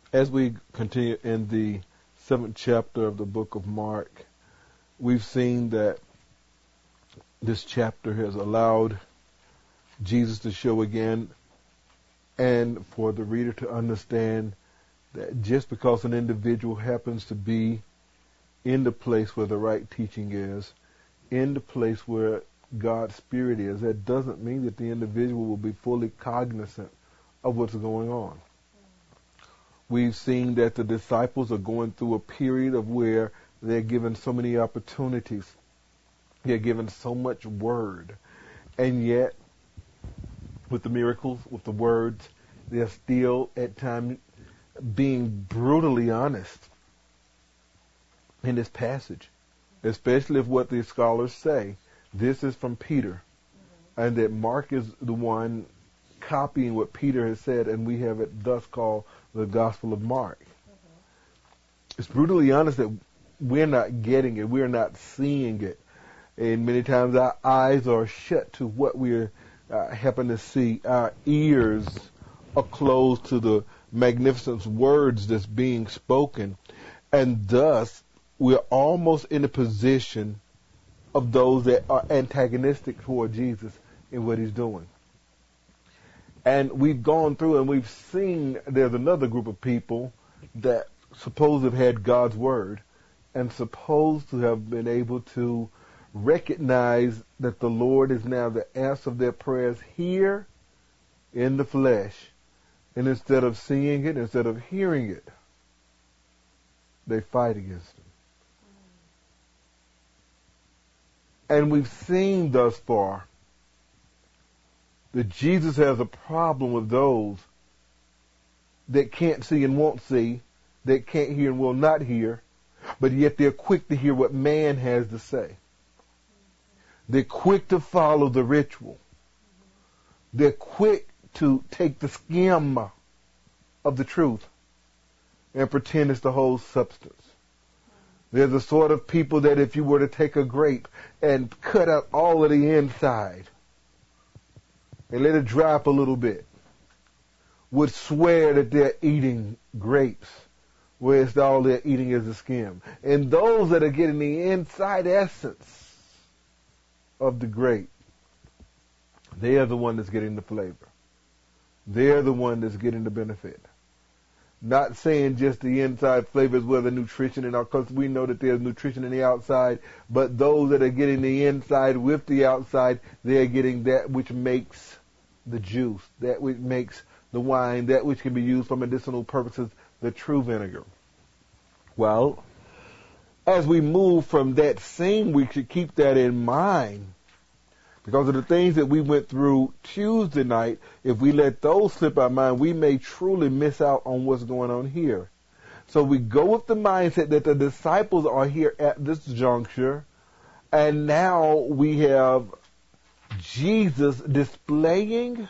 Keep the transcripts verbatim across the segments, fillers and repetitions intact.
As we continue in the seventh chapter of the book of Mark, we've seen that this chapter has allowed Jesus to show again and for the reader to understand that just because an individual happens to be in the place where the right teaching is, in the place where God's Spirit is, that doesn't mean that the individual will be fully cognizant of what's going on. We've seen that the disciples are going through a period of where they're given so many opportunities. They're given so much word. And yet, with the miracles, with the words, they're still at times being brutally honest in this passage, especially if what the scholars say. This is from Peter, mm-hmm. and that Mark is the one copying what Peter has said, and we have it thus called the Gospel of Mark. Mm-hmm. It's brutally honest that we're not getting it, we're not seeing it, and many times our eyes are shut to what we're uh, happen to see. Our ears are closed to the magnificent words that's being spoken, and thus we're almost in a position of those that are antagonistic toward Jesus in what he's doing. And we've gone through and we've seen there's another group of people that supposed to have had God's word and supposed to have been able to recognize that the Lord is now the answer of their prayers here in the flesh. And instead of seeing it, instead of hearing it, they fight against him. And we've seen thus far that Jesus has a problem with those that can't see and won't see, that can't hear and will not hear, but yet they're quick to hear what man has to say. They're quick to follow the ritual. They're quick to take the skim of the truth and pretend it's the whole substance. They're the sort of people that if you were to take a grape and cut out all of the inside and let it dry up a little bit, would swear that they're eating grapes, whereas all they're eating is the skim. And those that are getting the inside essence of the grape, they are the one that's getting the flavor. They're the one that's getting the benefit. Not saying just the inside flavors where the nutrition and all, because we know that there's nutrition in the outside, but those that are getting the inside with the outside, they're getting that which makes the juice, that which makes the wine, that which can be used for medicinal purposes, the true vinegar. Well, as we move from that scene, we should keep that in mind. Because of the things that we went through Tuesday night, if we let those slip our mind, we may truly miss out on what's going on here. So we go with the mindset that the disciples are here at this juncture, and now we have Jesus displaying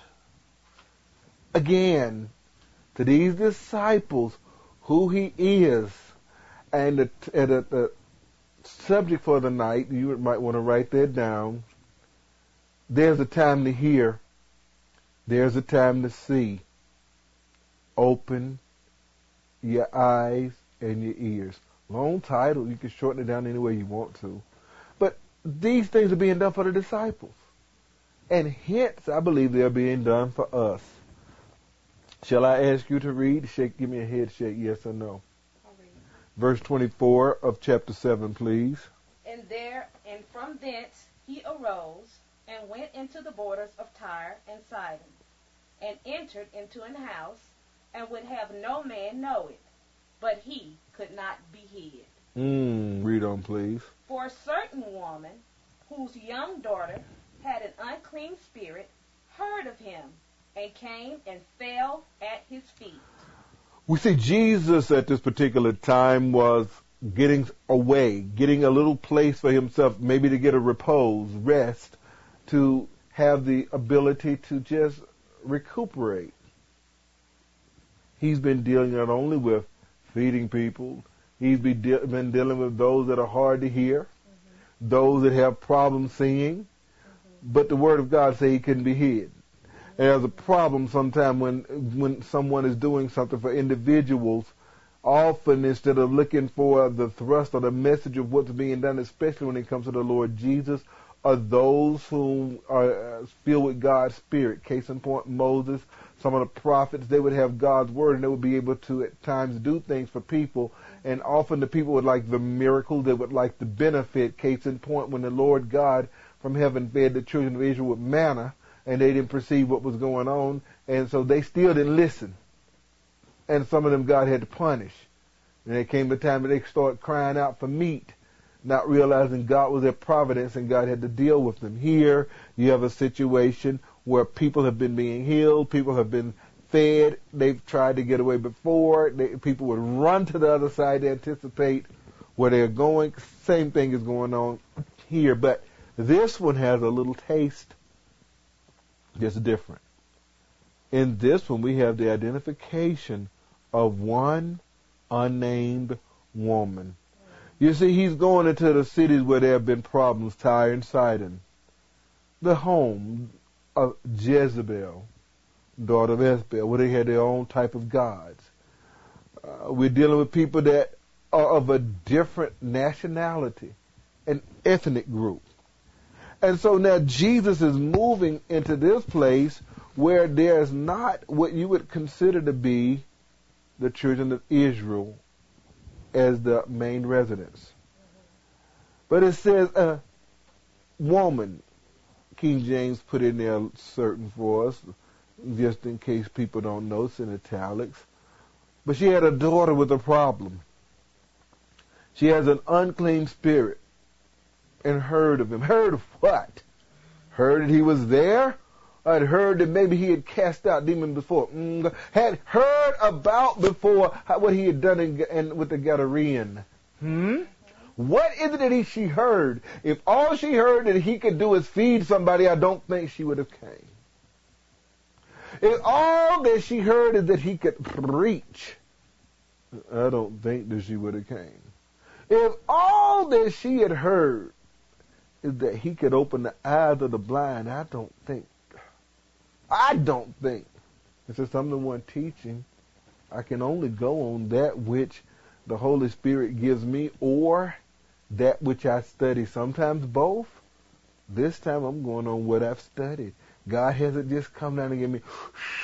again to these disciples who he is. And the, the, the subject for the night, you might want to write that down. There's a time to hear. There's a time to see. Open your eyes and your ears. Long title. You can shorten it down any way you want to. But these things are being done for the disciples. And hence, I believe they're being done for us. Shall I ask you to read? Shake, give me a head shake, yes or no. I'll read. Verse twenty-four of chapter seven, please. And there, and from thence he arose and went into the borders of Tyre and Sidon, and entered into an house, and would have no man know it, but he could not be hid. Mm, read on, please. For a certain woman, whose young daughter had an unclean spirit, heard of him, and came and fell at his feet. We see Jesus at this particular time was getting away, getting a little place for himself, maybe to get a repose, rest, to have the ability to just recuperate. He's been dealing not only with feeding people, he's been, de- been dealing with those that are hard to hear, mm-hmm. those that have problems seeing, mm-hmm. but the Word of God says he couldn't be hid. Mm-hmm. There's a problem sometimes when when someone is doing something for individuals. Often, instead of looking for the thrust or the message of what's being done, especially when it comes to the Lord Jesus, are those who are filled with God's Spirit. Case in point, Moses, some of the prophets, they would have God's Word, and they would be able to at times do things for people. And often the people would like the miracle, they would like the benefit. Case in point, when the Lord God from heaven fed the children of Israel with manna, and they didn't perceive what was going on, and so they still didn't listen. And some of them God had to punish. And there came a time that they started crying out for meat, not realizing God was their providence and God had to deal with them. Here, you have a situation where people have been being healed, people have been fed, they've tried to get away before, they, people would run to the other side to anticipate where they're going. Same thing is going on here, but this one has a little taste just different. In this one, we have the identification of one unnamed woman. You see, he's going into the cities where there have been problems, Tyre and Sidon, the home of Jezebel, daughter of Ethbaal, where they had their own type of gods. Uh, we're dealing with people that are of a different nationality, an ethnic group. And so now Jesus is moving into this place where there's not what you would consider to be the children of Israel as the main residence. But it says a woman. King James put in there certain for us, just in case people don't know, it's in italics. But she had a daughter with a problem. She has an unclean spirit and heard of him. Heard of what? Heard that he was there? I'd heard that maybe he had cast out demons before. Mm, had heard about before how, what he had done in, in, with the Gadarean. Hmm? What is it that he, she heard? If all she heard that he could do is feed somebody, I don't think she would have came. If all that she heard is that he could preach, I don't think that she would have came. If all that she had heard is that he could open the eyes of the blind, I don't think I don't think. And since I'm the one teaching, I can only go on that which the Holy Spirit gives me or that which I study. Sometimes both. This time I'm going on what I've studied. God hasn't just come down and given me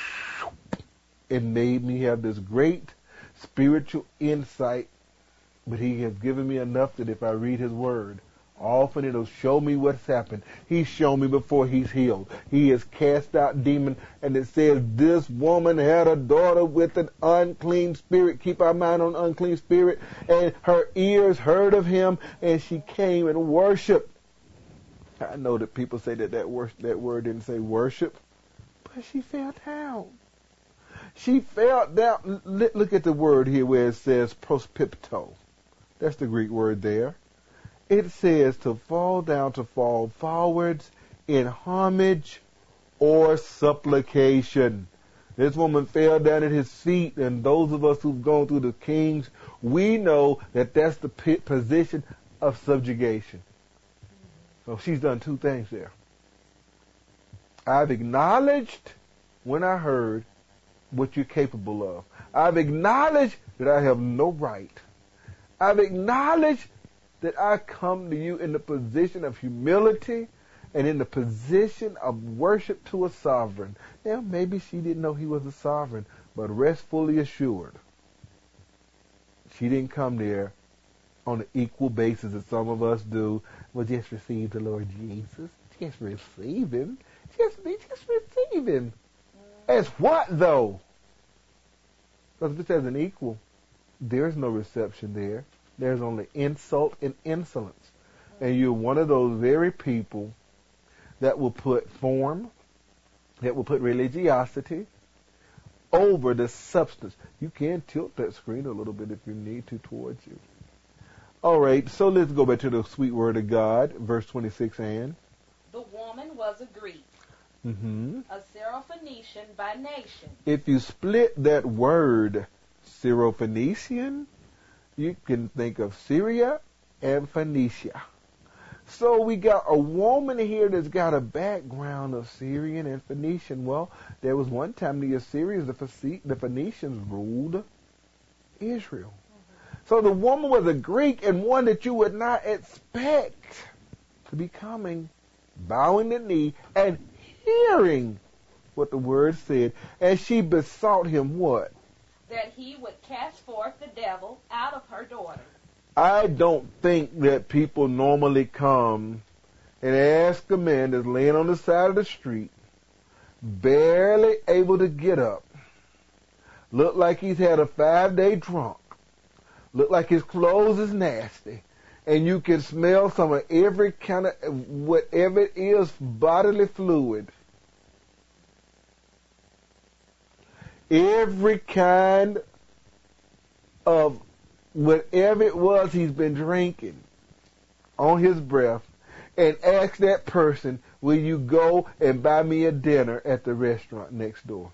and made me have this great spiritual insight, but he has given me enough that if I read his word, often it'll show me what's happened. He's shown me before he's healed. He has cast out demons, and it says this woman had a daughter with an unclean spirit. Keep our mind on unclean spirit. And her ears heard of him, and she came and worshiped. I know that people say that that, wor- that word didn't say worship, but she fell down. She fell down. Look at the word here where it says prospipto. That's the Greek word there. It says to fall down, to fall forwards in homage or supplication. This woman fell down at his feet, and those of us who've gone through the kings, we know that that's the position of subjugation. So she's done two things there. I've acknowledged when I heard what you're capable of. I've acknowledged that I have no right. I've acknowledged that I come to you in the position of humility and in the position of worship to a sovereign. Now, maybe she didn't know he was a sovereign, but rest fully assured, she didn't come there on an equal basis as some of us do. Well, just receive the Lord Jesus. Just receive him. Just, just receive him. As what, though? Because if it says an equal, there's no reception there. There's only insult and insolence. And you're one of those very people that will put form, that will put religiosity over the substance. You can tilt that screen a little bit if you need to towards you. All right, so let's go back to the sweet word of God, verse twenty-six, Ann. The woman was a Greek, mm-hmm. a Syrophoenician by nation. If you split that word, Syrophoenician, you can think of Syria and Phoenicia. So we got a woman here that's got a background of Syrian and Phoenician. Well, there was one time the Assyrians, the, Phoe- the Phoenicians ruled Israel. Mm-hmm. So the woman was a Greek and one that you would not expect to be coming, bowing the knee and hearing what the word said. And she besought him what? That he would cast forth the devil out of her daughter. I don't think that people normally come and ask a man that's laying on the side of the street, barely able to get up, look like he's had a five-day drunk, look like his clothes is nasty, and you can smell some of every kind of, whatever it is, bodily fluid. Every kind of whatever it was he's been drinking on his breath, and ask that person, will you go and buy me a dinner at the restaurant next door?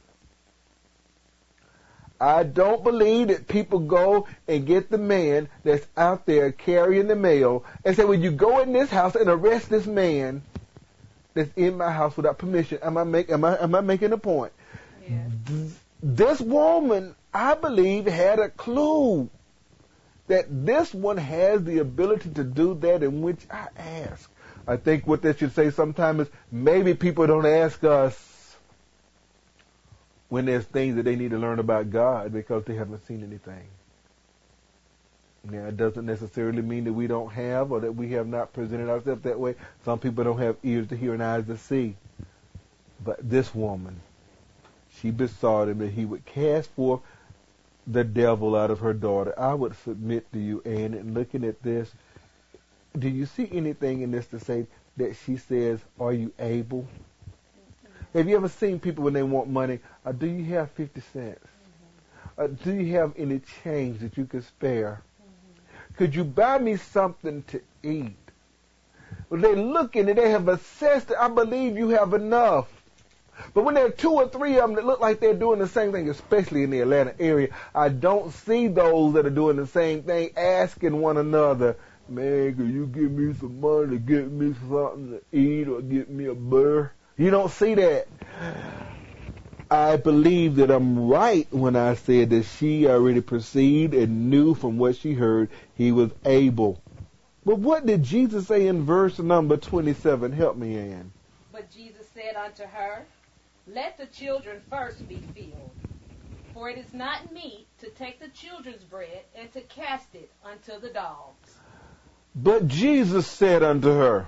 I don't believe that people go and get the man that's out there carrying the mail and say, will you go in this house and arrest this man that's in my house without permission? Am I, make, am I, am I making a point? Yes. This woman, I believe, had a clue that this one has the ability to do that in which I ask. I think what they should say sometimes is maybe people don't ask us when there's things that they need to learn about God because they haven't seen anything. Now, it doesn't necessarily mean that we don't have or that we have not presented ourselves that way. Some people don't have ears to hear and eyes to see. But this woman, she besought him that he would cast forth the devil out of her daughter. I would submit to you, Ann, and looking at this, do you see anything in this to say that she says, are you able? Mm-hmm. Have you ever seen people when they want money, uh, do you have fifty cents? Mm-hmm. Uh, do you have any change that you could spare? Mm-hmm. Could you buy me something to eat? Well, they look and they have assessed it. I believe you have enough. But when there are two or three of them that look like they're doing the same thing, especially in the Atlanta area, I don't see those that are doing the same thing asking one another, man, could you give me some money to get me something to eat or get me a burr? You don't see that. I believe that I'm right when I said that she already perceived and knew from what she heard he was able. But what did Jesus say in verse number twenty-seven? Help me, Ann. But Jesus said unto her, let the children first be filled. For it is not meet to take the children's bread and to cast it unto the dogs. But Jesus said unto her,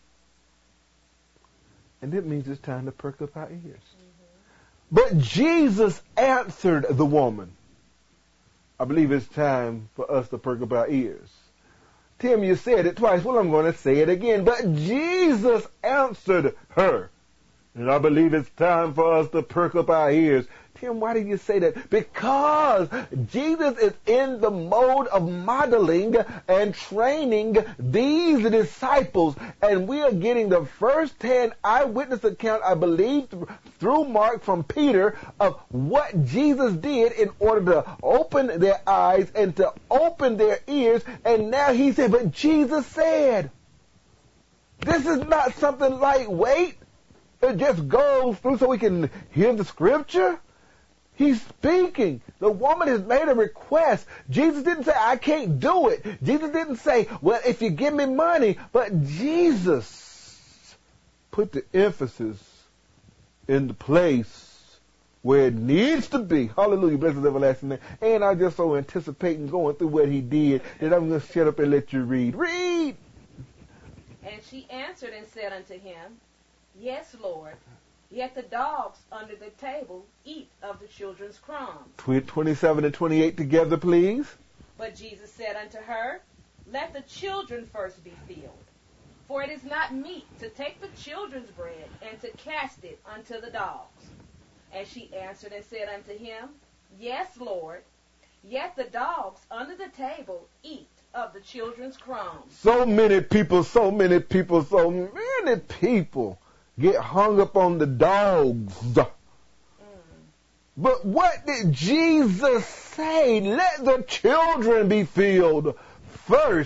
and it means it's time to perk up our ears. Mm-hmm. But Jesus answered the woman. I believe it's time for us to perk up our ears. Tim, you said it twice. Well, I'm going to say it again. But Jesus answered her. And I believe it's time for us to perk up our ears. Tim, why do you say that? Because Jesus is in the mode of modeling and training these disciples. And we are getting the first-hand eyewitness account, I believe, through Mark from Peter of what Jesus did in order to open their eyes and to open their ears. And now he said, but Jesus said, this is not something lightweight. It just goes through so we can hear the scripture. He's speaking. The woman has made a request. Jesus didn't say, I can't do it. Jesus didn't say, well, if you give me money. But Jesus put the emphasis in the place where it needs to be. Hallelujah. Bless his everlasting name. And I'm just so anticipating going through what he did that I'm going to shut up and let you read. Read! And she answered and said unto him, yes, Lord. Yet the dogs under the table eat of the children's crumbs. twenty-seven and twenty-eight together, please. But Jesus said unto her, let the children first be filled. For it is not meet to take the children's bread and to cast it unto the dogs. And she answered and said unto him, yes, Lord. Yet the dogs under the table eat of the children's crumbs. So many people, so many people, so many people get hung up on the dogs. Mm. But what did Jesus say? Let the children be filled first.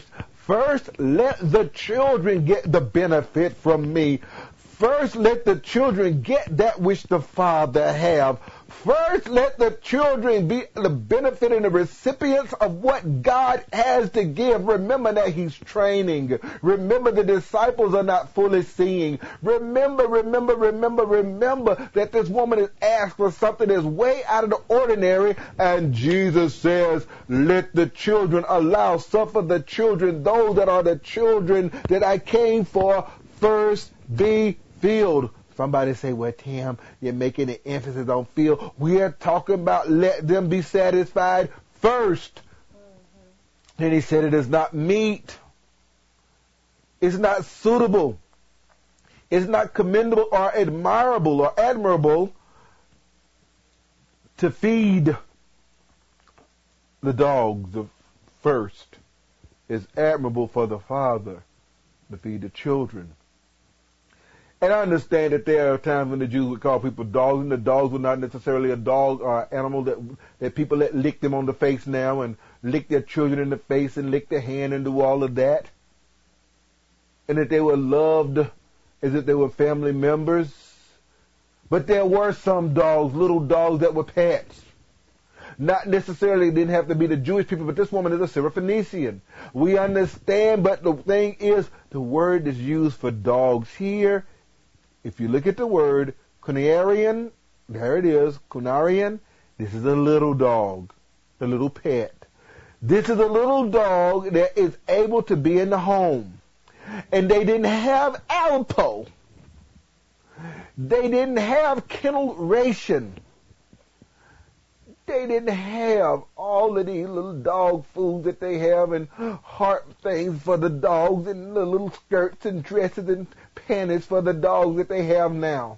First, let the children get the benefit from me. First, let the children get that which the Father have. First, let the children be the benefit and the recipients of what God has to give. Remember that He's training. Remember the disciples are not fully seeing. Remember, remember, remember, remember that this woman is asked for something that's way out of the ordinary. And Jesus says, let the children allow, suffer the children, those that are the children that I came for, first be filled. Somebody say, well, Tim, you're making an emphasis on filled. We are talking about let them be satisfied first. Mm-hmm. Then he said it is not meet. It's not suitable. It's not commendable or admirable or admirable to feed the dogs first. It's admirable for the father to feed the children. And I understand that there are times when the Jews would call people dogs, and the dogs were not necessarily a dog or an animal that that people let lick them on the face now and lick their children in the face and lick their hand and do all of that. And that they were loved as if they were family members. But there were some dogs, little dogs that were pets. Not necessarily didn't have to be the Jewish people, but this woman is a Syrophoenician. We understand, but the thing is, the word is used for dogs here. If you look at the word, Cunarian, there it is, Cunarian, this is a little dog, a little pet. This is a little dog that is able to be in the home. And they didn't have Alpo. They didn't have kennel ration. They didn't have all of these little dog food that they have and heart things for the dogs and the little skirts and dresses and panties for the dogs that they have now.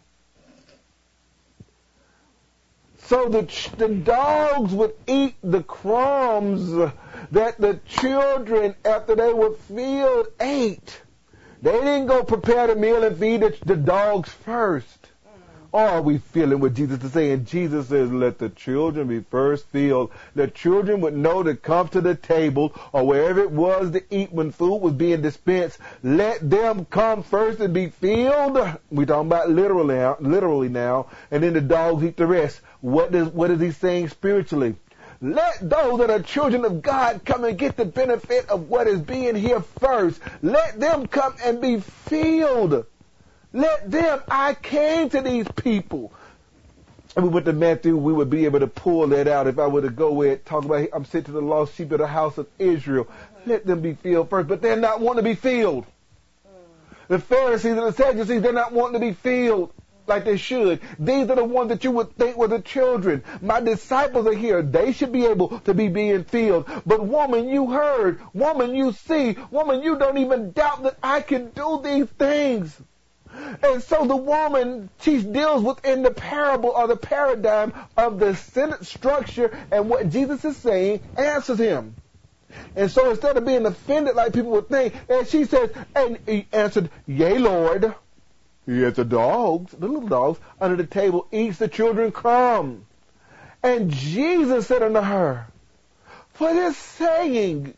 So the, the dogs would eat the crumbs that the children, after they were filled, ate. They didn't go prepare the meal and feed the, the dogs first. Or are we feeling what Jesus is saying? Jesus says, let the children be first filled. The children would know to come to the table or wherever it was to eat when food was being dispensed. Let them come first and be filled. We're talking about literally now, literally now. And then the dogs eat the rest. What does, what is he saying spiritually? Let those that are children of God come and get the benefit of what is being here first. Let them come and be filled. Let them, I came to these people. And we went to Matthew, we would be able to pull that out if I were to go where it talk about, I'm sent to the lost sheep of the house of Israel. Mm-hmm. Let them be filled first, but they're not wanting to be filled. Mm. The Pharisees and the Sadducees, they're not wanting to be filled like they should. These are the ones that you would think were the children. My disciples are here. They should be able to be being filled. But woman, you heard. Woman, you see. Woman, you don't even doubt that I can do these things. And so the woman, she deals within the parable or the paradigm of the sentence structure, and what Jesus is saying answers him. And so instead of being offended like people would think, and she says, and he answered, yea, Lord. Yet the dogs, the little dogs, under the table eats the children crumb. And Jesus said unto her, for this saying,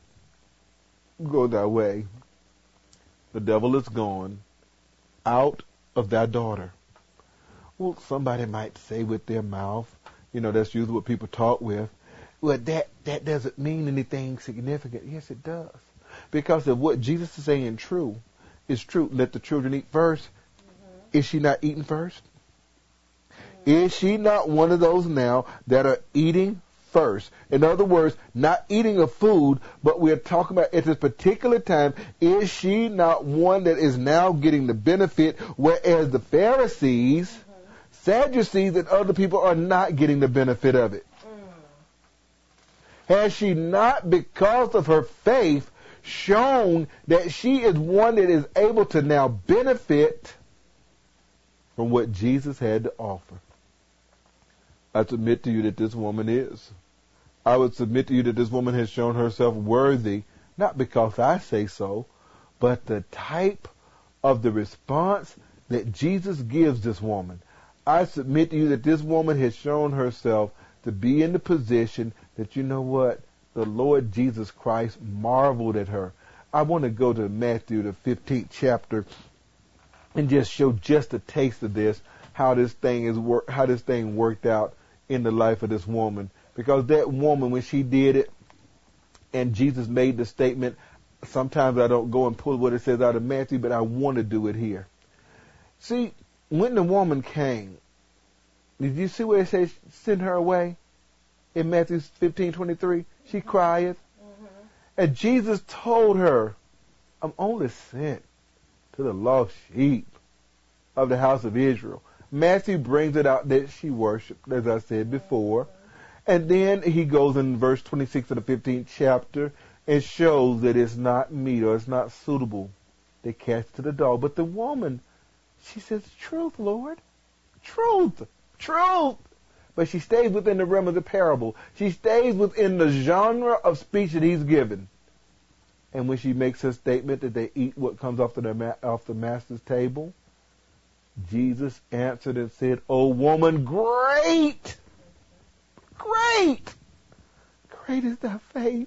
go thy way. The devil is gone out of thy daughter. Well, somebody might say with their mouth, you know, that's usually what people talk with, well, that, that doesn't mean anything significant. Yes, it does. Because if what Jesus is saying true is true, let the children eat first. Mm-hmm. Is she not eating first? Mm-hmm. Is she not one of those now that are eating first? In other words, not eating a food, but we're talking about at this particular time, is she not one that is now getting the benefit, whereas the Pharisees, mm-hmm. Sadducees, and other people are not getting the benefit of it? Mm. Has she not, because of her faith, shown that she is one that is able to now benefit from what Jesus had to offer? I submit to you that this woman is. I would submit to you that this woman has shown herself worthy, not because I say so, but the type of the response that Jesus gives this woman. I submit to you that this woman has shown herself to be in the position that, you know what, the Lord Jesus Christ marveled at her. I want to go to Matthew, the fifteenth chapter, and just show just a taste of this, how this thing is work, how this thing worked out in the life of this woman. Because that woman, when she did it, and Jesus made the statement, sometimes I don't go and pull what it says out of Matthew, but I want to do it here. See, when the woman came, did you see where it says send her away? In Matthew fifteen twenty-three, she crieth. Mm-hmm. And Jesus told her, I'm only sent to the lost sheep of the house of Israel. Matthew brings it out that she worshiped, as I said before. And then he goes in verse twenty-six of the fifteenth chapter and shows that it's not meet or it's not suitable. They cast to the dog. But the woman, she says, truth, Lord. Truth. Truth. But she stays within the realm of the parable. She stays within the genre of speech that he's given. And when she makes her statement that they eat what comes off the, ma- off the master's table, Jesus answered and said, O woman, great, great, great is thy faith.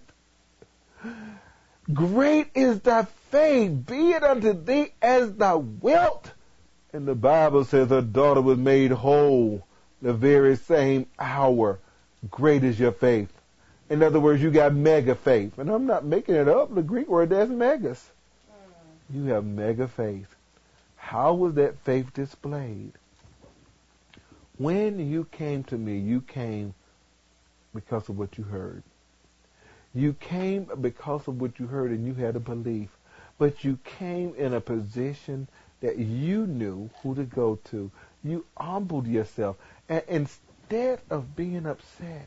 Great is thy faith. Be it unto thee as thou wilt. And the Bible says her daughter was made whole the very same hour. Great is your faith. In other words, you got mega faith. And I'm not making it up. The Greek word there's megas. Mm. You have mega faith. How was that faith displayed? When you came to me, you came because of what you heard. You came because of what you heard and you had a belief. But you came in a position that you knew who to go to. You humbled yourself. And instead of being upset,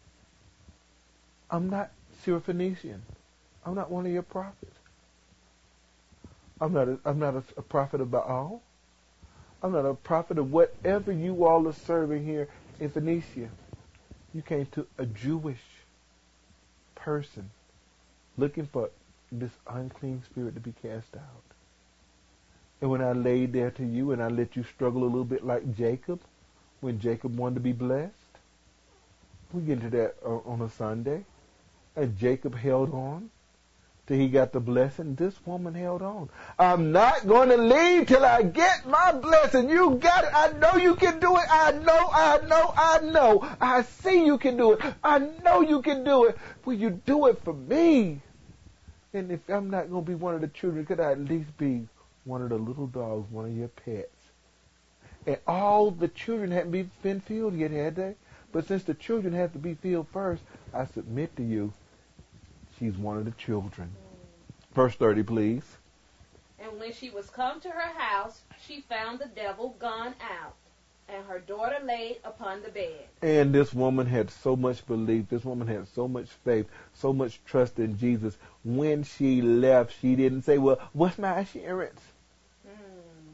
I'm not Syrophoenician. I'm not one of your prophets. I'm not a, I'm not a, a prophet of Baal. I'm not a prophet of whatever you all are serving here in Phoenicia. You came to a Jewish person looking for this unclean spirit to be cast out. And when I laid there to you and I let you struggle a little bit like Jacob, when Jacob wanted to be blessed, we get into that uh, on a Sunday, and Jacob held on till he got the blessing. This woman held on. I'm not going to leave till I get my blessing. You got it. I know you can do it. I know, I know, I know. I see you can do it. I know you can do it. Will you do it for me? And if I'm not going to be one of the children, could I at least be one of the little dogs, one of your pets? And all the children hadn't be, been filled yet, had they? But since the children have to be filled first, I submit to you, she's one of the children. Verse thirty, please. And when she was come to her house, she found the devil gone out, and her daughter laid upon the bed. And this woman had so much belief. This woman had so much faith, so much trust in Jesus. When she left, she didn't say, well, what's my assurance? Hmm.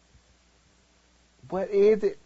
What is it?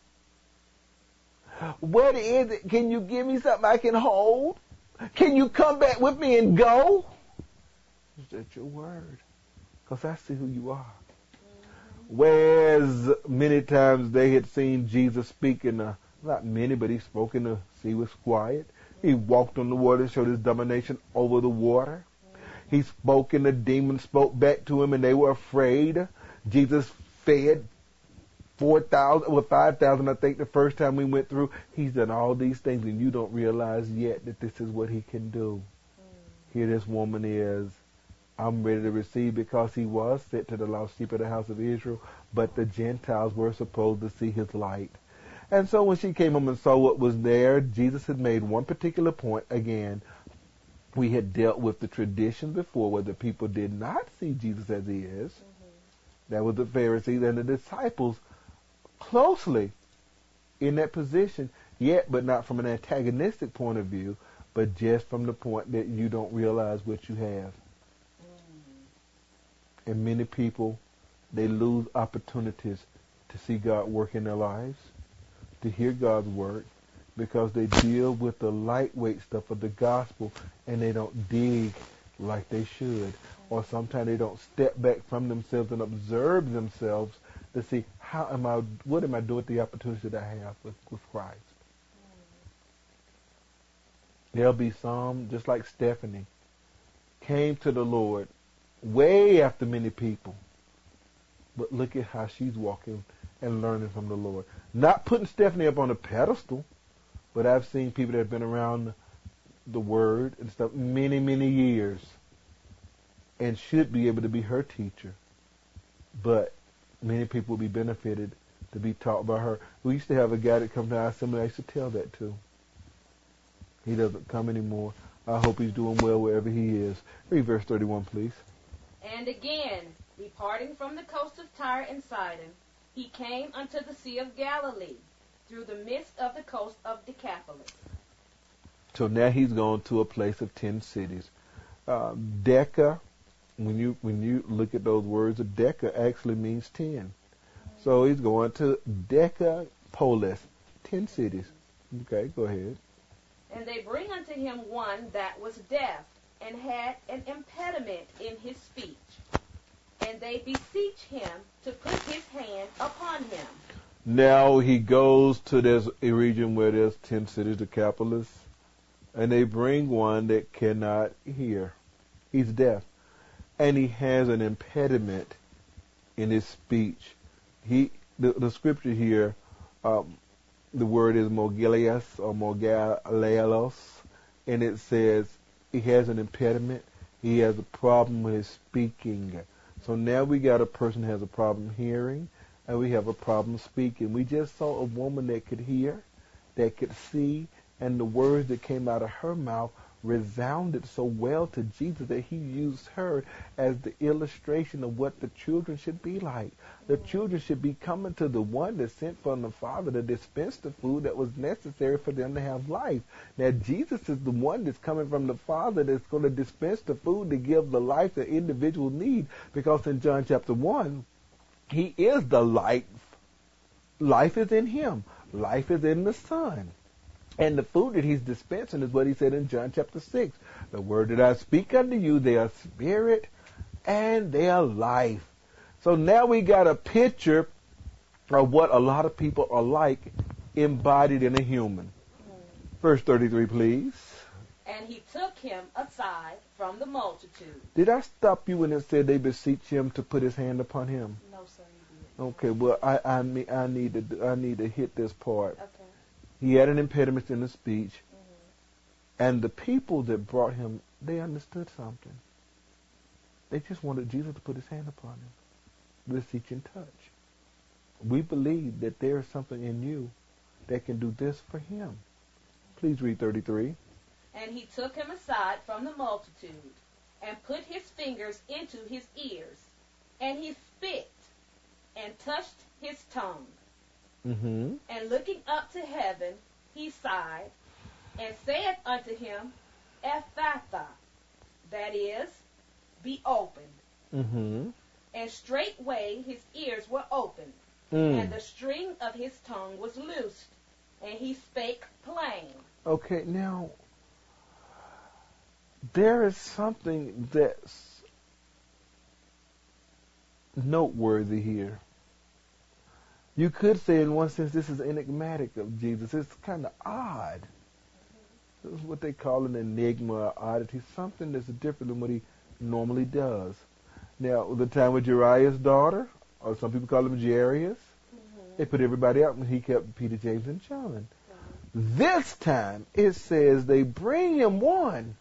What is it? Can you give me something I can hold? Can you come back with me and go? Is that your word? Because I see who you are. Mm-hmm. Whereas many times they had seen Jesus speak in the, not many, but he spoke in the sea was quiet. Mm-hmm. He walked on the water, showed his domination over the water. Mm-hmm. He spoke and the demons spoke back to him and they were afraid. Jesus fed four thousand, well, five thousand, I think, the first time we went through. He's done all these things, and you don't realize yet that this is what he can do. Mm. Here this woman is. I'm ready to receive because he was sent to the lost sheep of the house of Israel, but the Gentiles were supposed to see his light. And so when she came home and saw what was there, Jesus had made one particular point. Again, we had dealt with the tradition before where the people did not see Jesus as he is. Mm-hmm. That was the Pharisees and the disciples closely in that position, yet but not from an antagonistic point of view, but just from the point that you don't realize what you have. Mm-hmm. And many people, they lose opportunities to see God work in their lives, to hear God's word, because they deal with the lightweight stuff of the gospel and they don't dig like they should. Or sometimes they don't step back from themselves and observe themselves to see how am I, what am I doing with the opportunity that I have with, with Christ. Mm. There'll be some, just like Stephanie, came to the Lord way after many people. But look at how she's walking and learning from the Lord. Not putting Stephanie up on a pedestal, but I've seen people that have been around the Word and stuff many, many years and should be able to be her teacher. But many people will be benefited to be taught by her. We used to have a guy that come to our assembly. I used to tell that to. He doesn't come anymore. I hope he's doing well wherever he is. Read verse thirty-one, please. And again, departing from the coast of Tyre and Sidon, he came unto the Sea of Galilee, through the midst of the coast of Decapolis. So now he's gone to a place of ten cities. Uh, Deca, when you when you look at those words, Deca actually means ten. So he's going to Decapolis, ten cities. Okay, go ahead. And they bring unto him one that was deaf, and had an impediment in his speech. And they beseech him to put his hand upon him. Now he goes to this a region where there's ten cities, Decapolis, and they bring one that cannot hear. He's deaf. And he has an impediment in his speech. He the, the scripture here, um, the word is mogelios or mogalelos, and it says he has an impediment. He has a problem with his speaking. So now we got a person who has a problem hearing, and we have a problem speaking. We just saw a woman that could hear, that could see, and the words that came out of her mouth resounded so well to Jesus that he used her as the illustration of what the children should be like. The children should be coming to the one that sent from the Father to dispense the food that was necessary for them to have life. Now Jesus is the one that's coming from the Father that's going to dispense the food to give the life that individuals need, because in John chapter one, he is the life. Life is in him. Life is in the Son. And the food that he's dispensing is what he said in John chapter six. The word that I speak unto you, they are spirit and they are life. So now we got a picture of what a lot of people are like embodied in a human. Verse thirty-three, please. And he took him aside from the multitude. Did I stop you when it said they beseech him to put his hand upon him? No, sir, you did. Okay, well, I I, I need to I need to hit this part. Okay. He had an impediment in the speech, Mm-hmm. and the people that brought him, they understood something. They just wanted Jesus to put his hand upon him, beseech and touch. We believe that there is something in you that can do this for him. Please read thirty-three. And he took him aside from the multitude, and put his fingers into his ears, and he spit, and touched his tongue. Mm-hmm. And looking up to heaven, he sighed, and saith unto him, Ephphatha, that is, be opened. Mm-hmm. And straightway his ears were opened, Mm. and the string of his tongue was loosed, and he spake plain. Okay, now, there is something that's noteworthy here. You could say, in one sense, this is enigmatic of Jesus. It's kind of odd. This is what they call an enigma or oddity, something that's different than what he normally does. Now, the time with Uriah's daughter, or some people call him Jairus, Mm-hmm. they put everybody out, and he kept Peter, James, and John. Right. This time, it says they bring him one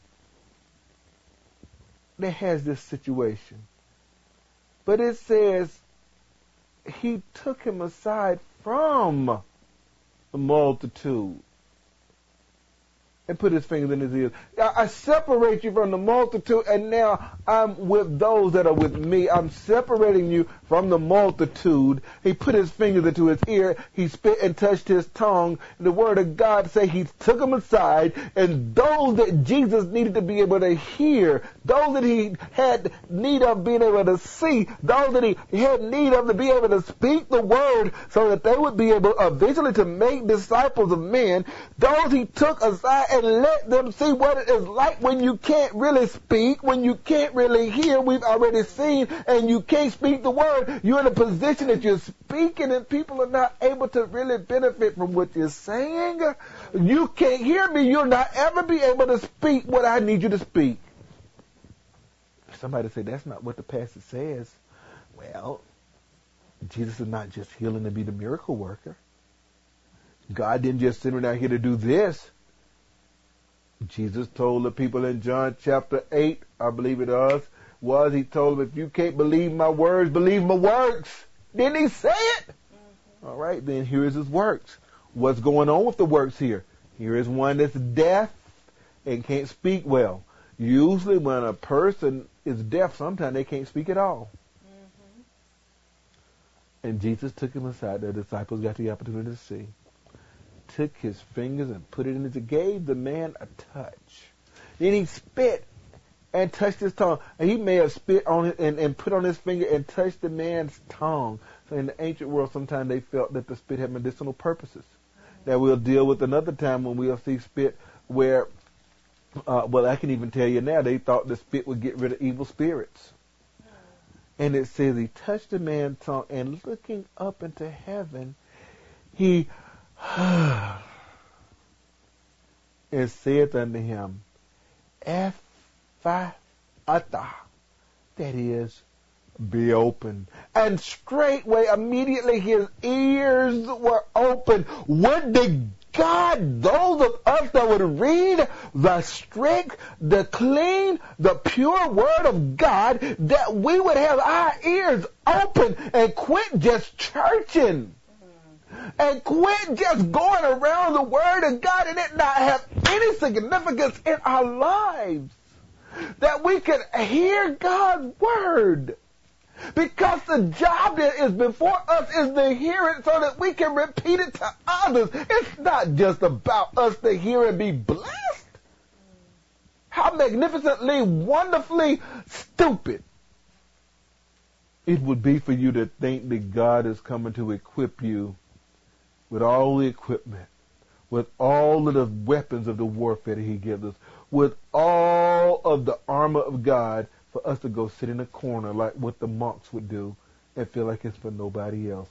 that has this situation. But it says he took him aside from the multitude and put his fingers in his ears. I, I separate you from the multitude, and now I'm with those that are with me. I'm separating you from the multitude. He put his fingers into his ear. He spit and touched his tongue. The word of God say he took him aside, and those that Jesus needed to be able to hear, those that he had need of being able to see, those that he had need of to be able to speak the word so that they would be able eventually to make disciples of men, those he took aside and let them see what it is like when you can't really speak, when you can't really hear. We've already seen, and you can't speak the word. You're in a position that you're speaking and people are not able to really benefit from what you're saying. You can't hear me. You'll not ever be able to speak what I need you to speak. Somebody say, that's not what the passage says. Well, Jesus is not just healing to be the miracle worker. God didn't just send him down here to do this. Jesus told the people in John chapter eight, I believe it was, was he told them, if you can't believe my words, believe my works. Didn't he say it? Mm-hmm. All right, then here is his works. What's going on with the works here? Here is one that's deaf and can't speak well. Usually when a person is deaf, sometimes they can't speak at all. Mm-hmm. And Jesus took him aside. The disciples got the opportunity to see. Took his fingers and put it in his, gave the man a touch. Then he spit and touched his tongue. And he may have spit on it and, and put on his finger and touched the man's tongue. So in the ancient world, sometimes they felt that the spit had medicinal purposes. Mm-hmm. That we'll deal with another time when we'll see spit where, uh, well, I can even tell you now, they thought the spit would get rid of evil spirits. Mm-hmm. And it says he touched the man's tongue, and looking up into heaven, he and saith unto him, Ephphatha, that is, be open. And straightway, immediately, his ears were open. Would to God, those of us that would read the strict, the clean, the pure word of God, that we would have our ears open and quit just churching. And quit just going around the Word of God and it not have any significance in our lives. That we can hear God's Word. Because the job that is before us is to hear it so that we can repeat it to others. It's not just about us to hear and be blessed. How magnificently, wonderfully stupid it would be for you to think that God is coming to equip you with all the equipment, with all of the weapons of the warfare that he gives us, with all of the armor of God for us to go sit in a corner like what the monks would do and feel like it's for nobody else.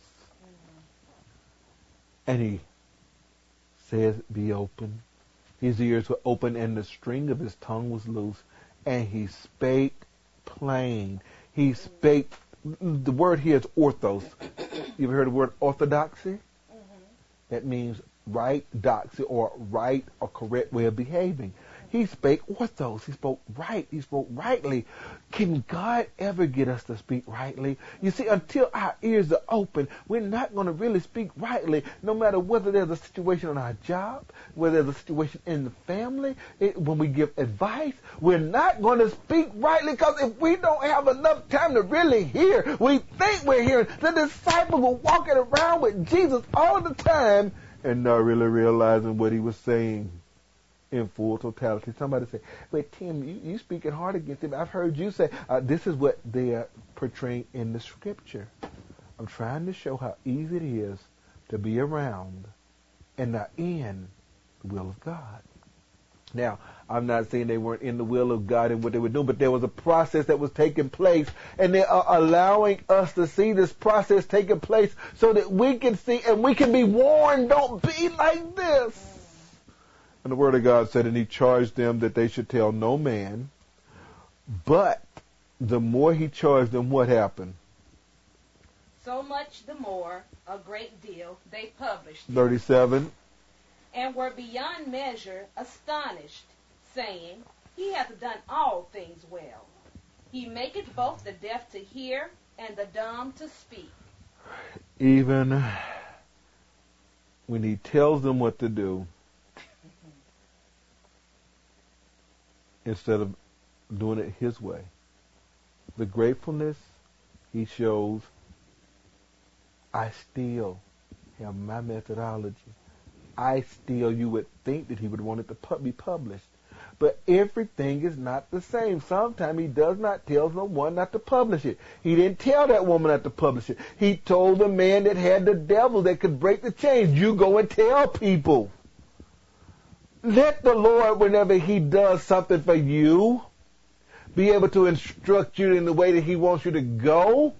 Mm-hmm. And he says, be open. His ears were open and the string of his tongue was loose. And he spake plain. He spake, the word here is orthos. You ever heard the word orthodoxy? That means right doxy or right or correct way of behaving. He spake orthos. He spoke right. He spoke rightly. Can God ever get us to speak rightly? You see, until our ears are open, we're not going to really speak rightly, no matter whether there's a situation on our job, whether there's a situation in the family, it, when we give advice, we're not going to speak rightly because if we don't have enough time to really hear, we think we're hearing. The disciples were walking around with Jesus all the time and not really realizing what he was saying in full totality. Somebody say, but Tim, you, you speaking hard against them. I've heard you say, uh, this is what they are portraying in the scripture. I'm trying to show how easy it is to be around and not in the will of God. Now, I'm not saying they weren't in the will of God and what they were doing, but there was a process that was taking place, and they are allowing us to see this process taking place so that we can see and we can be warned, don't be like this. And the Word of God said, and he charged them that they should tell no man. But the more he charged them, what happened? So much the more, a great deal, they published. thirty-seven. And were beyond measure astonished, saying, he hath done all things well. He maketh both the deaf to hear and the dumb to speak. Even when he tells them what to do, instead of doing it his way, the gratefulness he shows, I still have my methodology. I still, you would think that he would want it to pu- be published. But everything is not the same. Sometimes he does not tell someone not to publish it. He didn't tell that woman not to publish it. He told the man that had the devil that could break the chains, you go and tell people. Let the Lord, whenever he does something for you, be able to instruct you in the way that he wants you to go.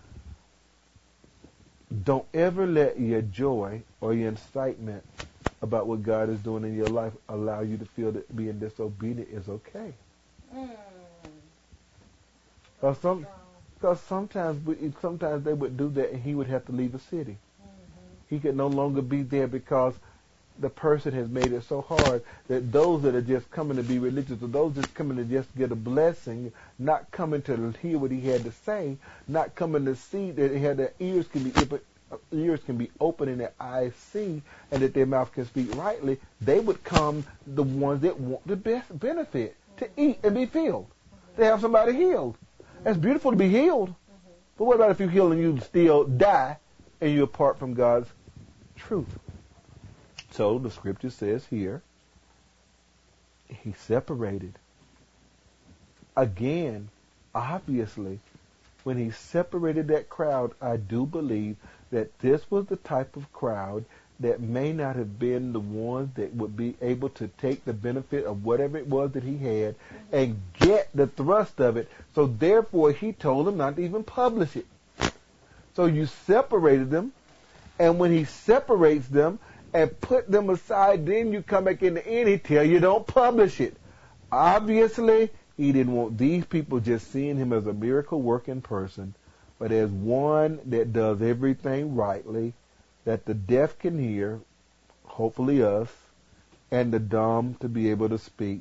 Don't ever let your joy or your excitement about what God is doing in your life allow you to feel that being disobedient is okay. Mm. Because some, cause sometimes, we, sometimes they would do that and he would have to leave the city. Mm-hmm. He could no longer be there because the person has made it so hard that those that are just coming to be religious, or those just coming to just get a blessing, not coming to hear what he had to say, not coming to see that he had their ears can be open, ears can be open and their eyes see, and that their mouth can speak rightly, they would come the ones that want the best benefit, to eat and be filled, to have somebody healed. It's beautiful to be healed, but what about if you heal and you still die and you apart from God's truth? So the scripture says here, he separated. Again, obviously, when he separated that crowd, I do believe that this was the type of crowd that may not have been the ones that would be able to take the benefit of whatever it was that he had and get the thrust of it. So therefore, he told them not to even publish it. So you separated them, and when he separates them and put them aside, then you come back in the end, he tell you don't publish it. Obviously, he didn't want these people just seeing him as a miracle working person, but as one that does everything rightly, that the deaf can hear, hopefully us, and the dumb to be able to speak.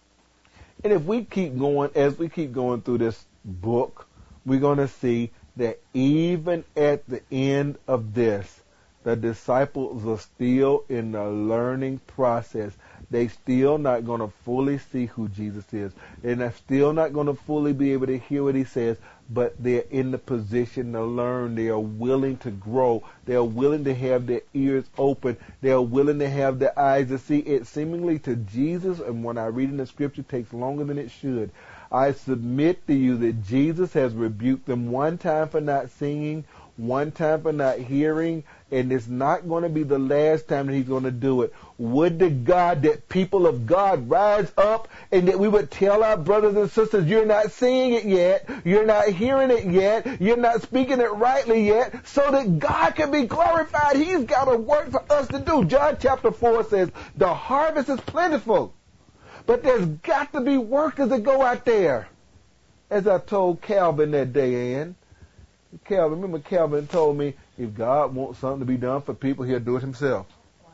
And if we keep going, as we keep going through this book, we're going to see that even at the end of this, the disciples are still in the learning process. They still not going to fully see who Jesus is. And they're still not going to fully be able to hear what he says, but they're in the position to learn. They are willing to grow. They are willing to have their ears open. They are willing to have their eyes to see. It seemingly to Jesus, and when I read in the scripture, takes longer than it should. I submit to you that Jesus has rebuked them one time for not singing, one time for not hearing, and it's not going to be the last time that he's going to do it. Would to God that people of God rise up and that we would tell our brothers and sisters, you're not seeing it yet, you're not hearing it yet, you're not speaking it rightly yet, so that God can be glorified. He's got a work for us to do. John chapter four says, the harvest is plentiful, but there's got to be workers that go out there. As I told Calvin that day, Ann. Calvin, remember Calvin told me, if God wants something to be done for people, he'll do it himself. Wow.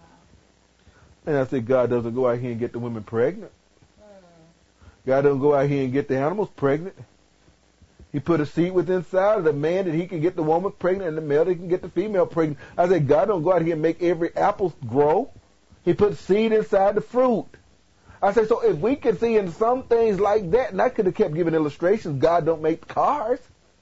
And I said, God doesn't go out here and get the women pregnant. Mm. God doesn't go out here and get the animals pregnant. He put a seed within inside of the man that he can get the woman pregnant and the male that he can get the female pregnant. I said, God don't go out here and make every apple grow. He put seed inside the fruit. I said, so if we can see in some things like that, and I could have kept giving illustrations, God don't make cars.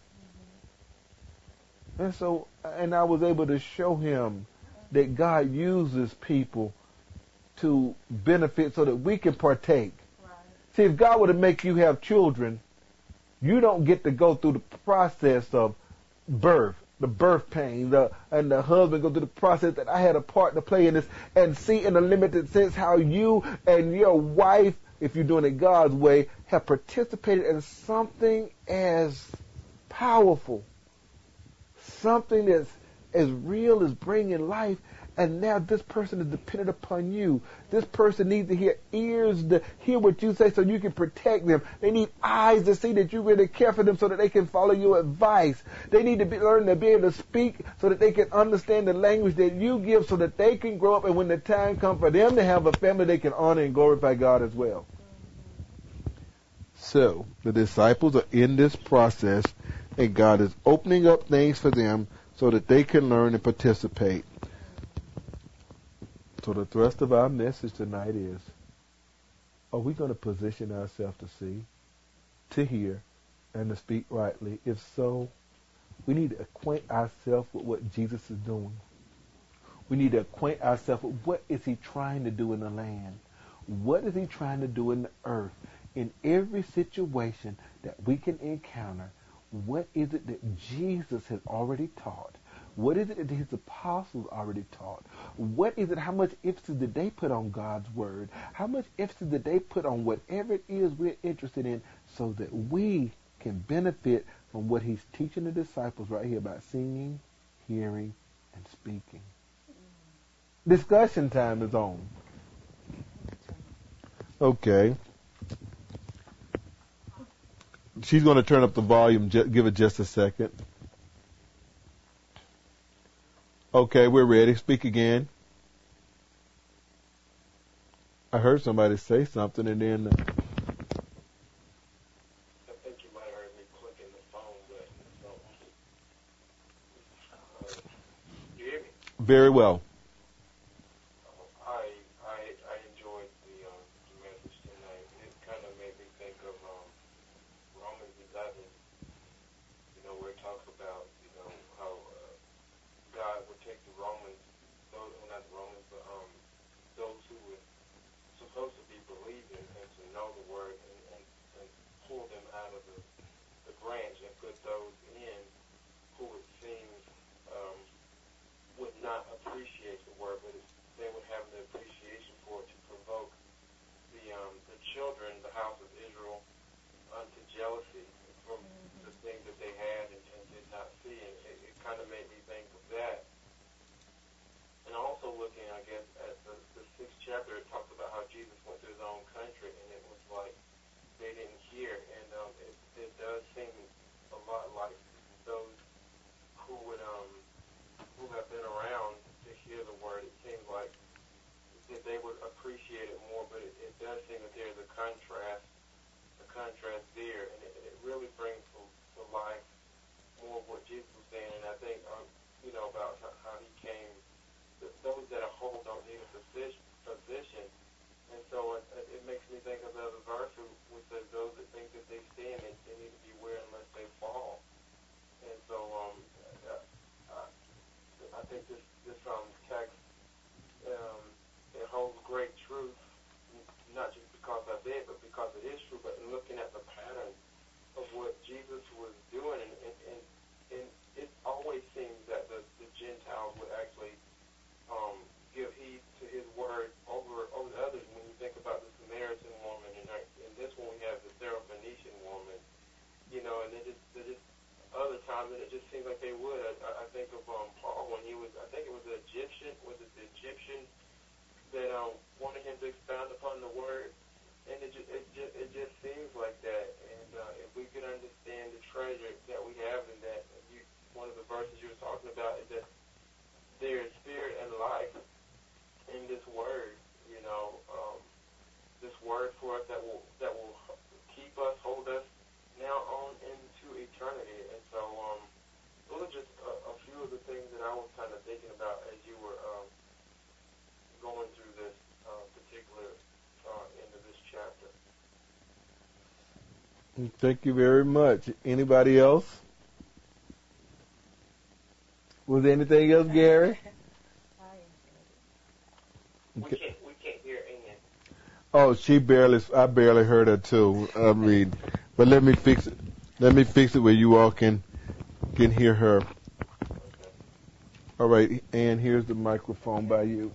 And so, and I was able to show him that God uses people to benefit so that we can partake. Right. See, if God were to make you have children, you don't get to go through the process of birth, the birth pain, the, and the husband go through the process that I had a part to play in this, and see in a limited sense how you and your wife, if you're doing it God's way, have participated in something as powerful. Something that's as real as bringing life, and now this person is dependent upon you. This person needs to hear ears to hear what you say so you can protect them. They need eyes to see that you really care for them so that they can follow your advice. They need to be, learn to be able to speak so that they can understand the language that you give so that they can grow up, and when the time comes for them to have a family, they can honor and glorify God as well. So, the disciples are in this process, and God is opening up things for them so that they can learn and participate. So the thrust of our message tonight is, are we going to position ourselves to see, to hear, and to speak rightly? If so, we need to acquaint ourselves with what Jesus is doing. We need to acquaint ourselves with what is he trying to do in the land. What is he trying to do in the earth? In every situation that we can encounter, what is it that Jesus has already taught? What is it that his apostles already taught? What is it, how much emphasis did they put on God's word? How much emphasis did they put on whatever it is we're interested in so that we can benefit from what he's teaching the disciples right here about singing, hearing, and speaking? Discussion time is on. Okay. she's going to turn up the volume. J- give it just a second. Okay, we're ready. Speak again. I heard somebody say something, and then. I think you might have heard me clicking the phone button. So, uh, you hear me? Very well. Uh, I I I enjoyed the, um, the message tonight. It kind of made me think of um, Romans eleven. You know, where it talks about you know how uh, God would take the Romans, those well, not the Romans, but um, those who were supposed to be believing and to know the word and, and, and pull them out of the, the branch and put those in who it seems um, would not appreciate the word, but it's, they would have the appreciation for it to provoke the um, the children, the house of Israel, unto jealousy from the things that they had and, and did not see. And it, it kind of made me think of that. And also looking, I guess, at the, the sixth chapter, it talks about how Jesus went to his own country, and it was like they didn't hear. And um, it, it does seem a lot like those who would um, who have been around to hear the word. It seems like that they would appreciate it more, but it, it does seem that there's a contrast, a contrast there, and it, it really brings to, to life more of what Jesus was saying. And I think, um, you know, about how, how he came. Those that are whole don't need a physician, physician. And so it, it makes me think of the other verse which says those that think that they stand, they, they need to beware unless they fall. And so um, uh, I think this this um, text um, it holds great truth, not just because I did, but because it is true. But in looking at the pattern of what Jesus was doing, and, and, and, and it always seems that the, the Gentiles would actually Um, give heed to his word over over the others. When you think about the Samaritan woman, and, her, and this one we have the Syrophoenician woman, you know, and it just, it just other times, and it just seems like they would. I, I think of um, Paul when he was, I think it was the Egyptian, was it the Egyptian that um, wanted him to expound upon the word, and it just, it just, it just seems like that. And uh, if we could understand the treasure that we have in that, you, one of the verses you were talking about is that there is spirit and life in this word, you know, um, this word for us that will that will keep us, hold us now on into eternity. And so um, those are just a, a few of the things that I was kind of thinking about as you were um, going through this uh, particular uh, end of this chapter. Thank you very much. Anybody else? Was there anything else, Gary? We can't we can't hear Ann. Oh, she barely. I barely heard her too. I mean, but let me fix it. Let me fix it where you all can can hear her. Okay. All right, Ann. Here's the microphone by you.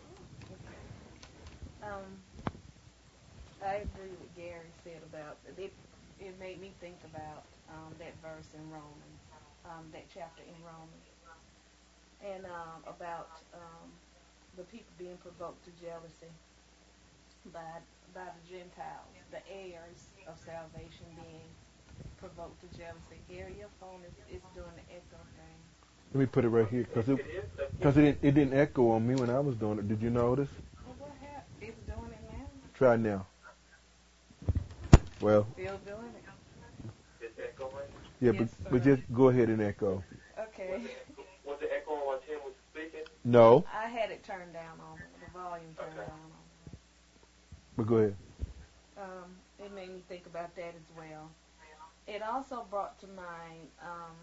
Um, I agree with Gary said about it. It made me think about um, that verse in Romans, um, that chapter in Romans, and um, about um, the people being provoked to jealousy by by the Gentiles, the heirs of salvation being provoked to jealousy. Gary, your phone is, is doing the echo thing. Let me put it right here because it It is the because it, it didn't echo on me when I was doing it. Did you notice? Oh, what happened? It's doing it now. Try now. Well, Still doing it. is echoing. yeah, Yes, but sir. but just go ahead and echo. Okay. Was it was it echoing while Tim was speaking? No, I had it turned down on it, the volume turned Okay. down on but go ahead. it. Um, it made me think about that as well. It also brought to mind um,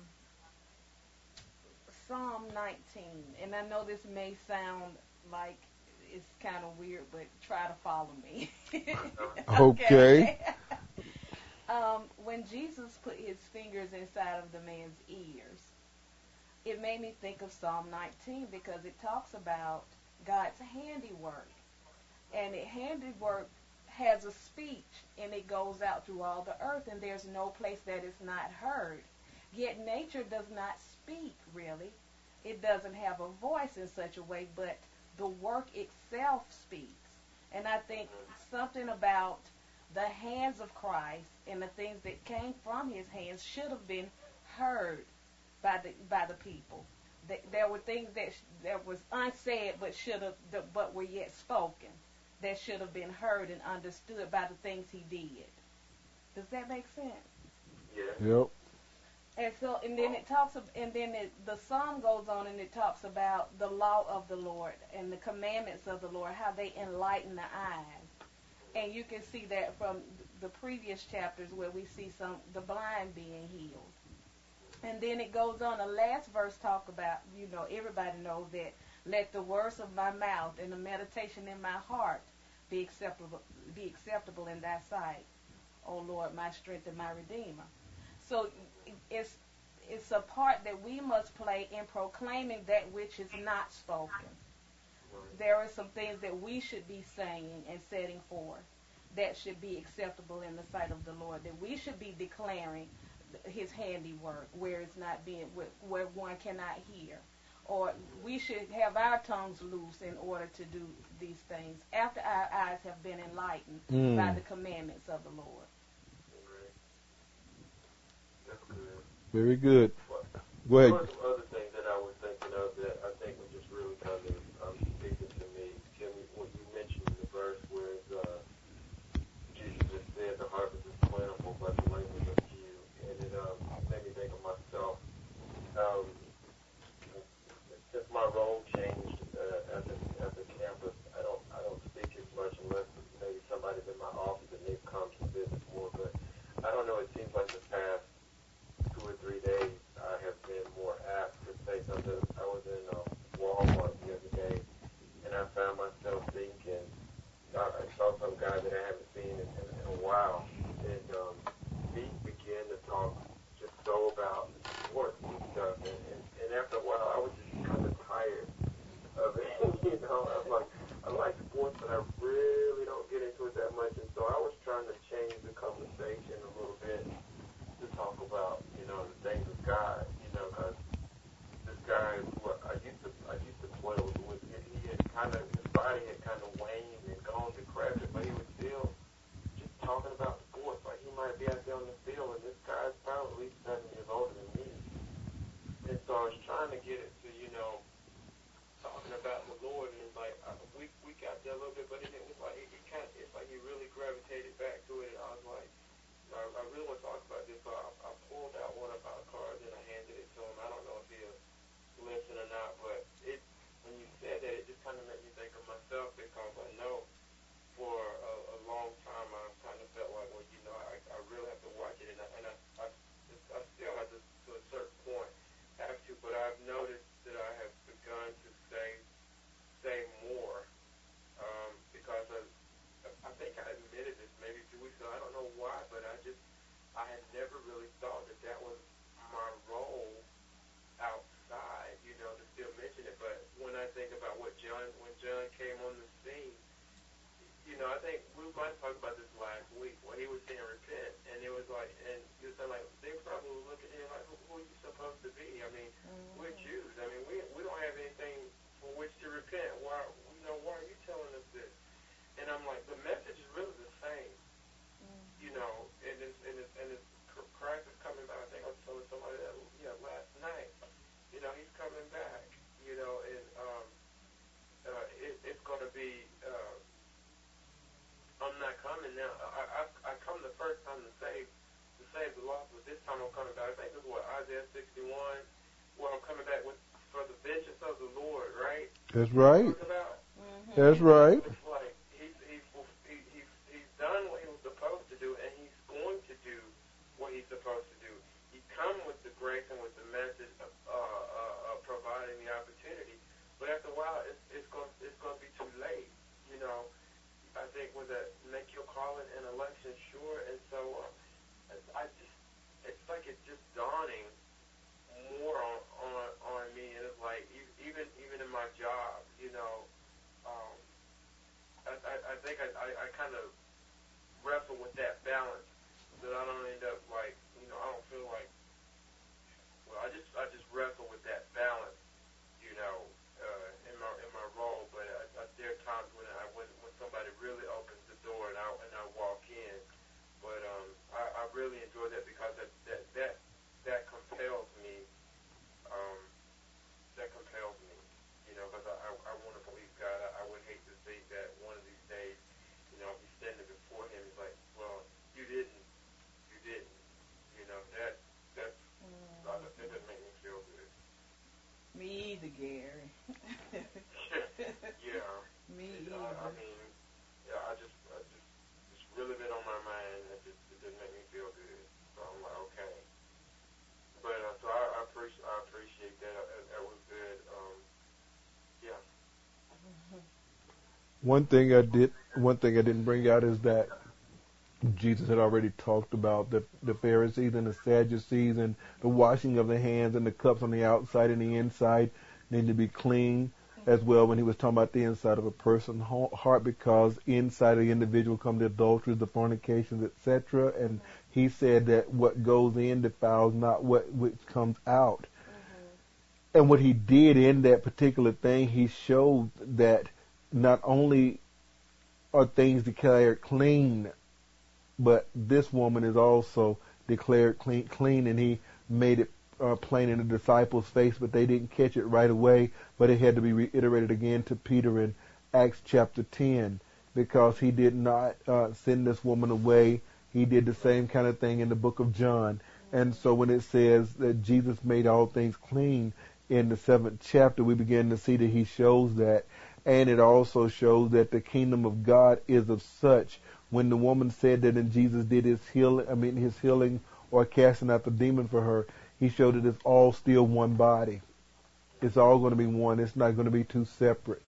Psalm nineteen, and I know this may sound like it's kind of weird, but try to follow me. Okay. um, when Jesus put his fingers inside of the man's ears, it made me think of Psalm nineteen because it talks about God's handiwork. And it handiwork has a speech, and it goes out through all the earth, and there's no place that is not heard. Yet nature does not speak, really. It doesn't have a voice in such a way, but the work itself speaks. And I think something about the hands of Christ and the things that came from his hands should have been heard by the by the people. There were things that that was unsaid but should have but were yet spoken that should have been heard and understood by the things he did. Does that make sense? Yeah. Yep. And so, and then it talks, and then it, the psalm goes on, and it talks about the law of the Lord and the commandments of the Lord, how they enlighten the eyes. And you can see that from the previous chapters where we see some the blind being healed. And then it goes on. The last verse talk about, you know, everybody knows that. Let the words of my mouth and the meditation in my heart be acceptable, be acceptable in thy sight, O Lord, my strength and my redeemer. So it's it's a part that we must play in proclaiming that which is not spoken. There are some things that we should be saying and setting forth that should be acceptable in the sight of the Lord, that we should be declaring his handiwork where it's not being, where one cannot hear. Or we should have our tongues loose in order to do these things after our eyes have been enlightened mm. by the commandments of the Lord. That's good. Very good. Well, go ahead. One of the other things that I was thinking of that I think was just really kind of um, speaking to me, Kim, when you mentioned the verse where uh, Jesus just said the harvest is plentiful, but the laborers are few, and it um, made me think of myself. Um, since my role changed uh, at the at the campus, I don't I don't speak as much unless maybe somebody's in my office and they've come to visit more. But I don't know. It seems like the past two or three days I have been more apt to say something. I was in um, Walmart the other day, and I found myself thinking. I, I saw some guy that I haven't seen in, in, in a while, and um, he began to talk just so about sports and stuff, and, and, and after a while I was just kind of tired of it. You know, I'm like, I like sports, but I really don't get into it that much, and so I was trying to change the conversation a little bit to talk about, you know, the things of God, you know, because this guy who I used to I used to play with, he had kind of, his body had kind of waned and gone decrepit, but he was still just talking about sports, like he might be out there on the field, and this guy's probably seven years older than me. And so I was trying to get it to, you know, talking about the Lord, and it's like, uh, we we got there a little bit, but it, it was like, it, it kind of, it's like he really gravitated back to it, and I was like, I, I really want to talk about this, so I, I pulled out one of our cards and I handed it to him. I don't know if he'll listen or not, but it, when you said that, it just kind of made me think of myself, because I know for a, a long time I've kind of felt like, well, you know, I, I really have to watch it, and I, and I, I, I still have to, to a certain point, have to, but I've noticed that I have begun to say, say more, um, because of, I think I admitted this maybe a few weeks ago. I don't know why, but I just, I had never really thought that that was my role outside, you know, to still mention it. But when I think about what John, when John came on the scene, you know, I think we might have talked about this last week, where he was saying repent, and it was like, and he was saying, like, they probably were looking at him like, who, who are you supposed to be? I mean, mm-hmm. we're Jews. I mean, we we don't have anything for which to repent. Why, you know, why are you telling us this? And I'm like, the message is really the same, mm-hmm. you know, and it's, and it's, and it's, Christ is coming back. I think I was telling somebody that, yeah, last night, you know, he's coming back, you know, and um, uh, it, it's going to be, uh, I'm not coming now. I, I I come the first time to save to save the lost, but this time I'm coming back. I think this is what, Isaiah sixty-one, where I'm coming back with for the vengeance of the Lord, right? That's right. Mm-hmm. That's right. It's like he's he's he, he's he's done what he was supposed to do, and he's going to do what he's supposed to do. He come with the grace and with the message of uh, uh, uh, providing the opportunity, but after a while, it's it's going it's going to be too late, you know. I think with that, make your calling and election sure, and so uh, I just, it's like it's just dawning more on, on, on me, and it's like even even in my job, you know, um, I, I, I think I, I, I kind of wrestle with that balance, that I don't end up like, you know, I don't feel like, well, I just I just wrestle with that balance, you know, uh, in my in my role. But I, I, there are times when I when, when somebody really opens the door and I and I walk in, One thing I did, one thing I didn't bring out is that Jesus had already talked about the, the Pharisees and the Sadducees and the washing of the hands and the cups on the outside and the inside need to be clean as well when he was talking about the inside of a person's heart, because inside of the individual come the adulteries, the fornications, et cetera. And he said that what goes in defiles not what which comes out. Mm-hmm. And what he did in that particular thing, he showed that not only are things declared clean, but this woman is also declared clean, clean, and he made it uh, plain in the disciples' face, but they didn't catch it right away. But it had to be reiterated again to Peter in Acts chapter ten, because he did not uh, send this woman away. He did the same kind of thing in the book of John. And so when it says that Jesus made all things clean in the seventh chapter, we begin to see that he shows that. And it also shows that the kingdom of God is of such. When the woman said that and Jesus did his healing, I mean his healing or casting out the demon for her, he showed that it's all still one body. It's all going to be one. It's not going to be two separate.